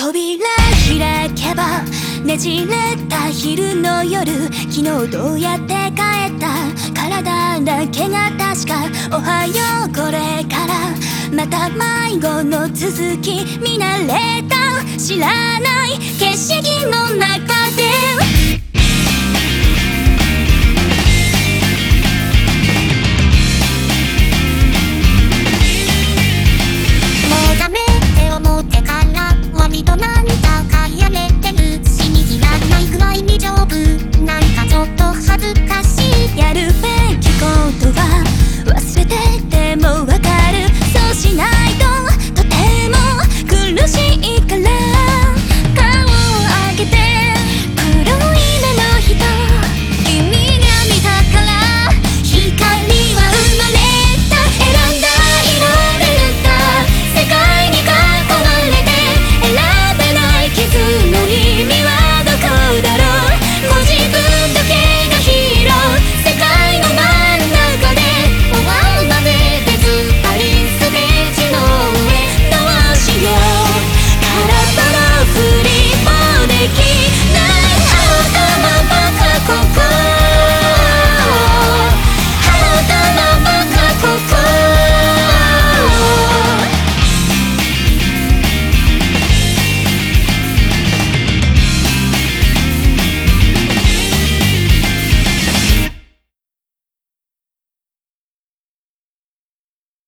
扉開けばねじれた昼の夜、昨日どうやって帰った体だけが確か。おはようこれからまた迷子の続き、見慣れた知らない景色の中で目覚めて思ってから割となんだかやれてるし、にぎらないくらいに丈夫、なんかちょっと恥ずかしい。やるべ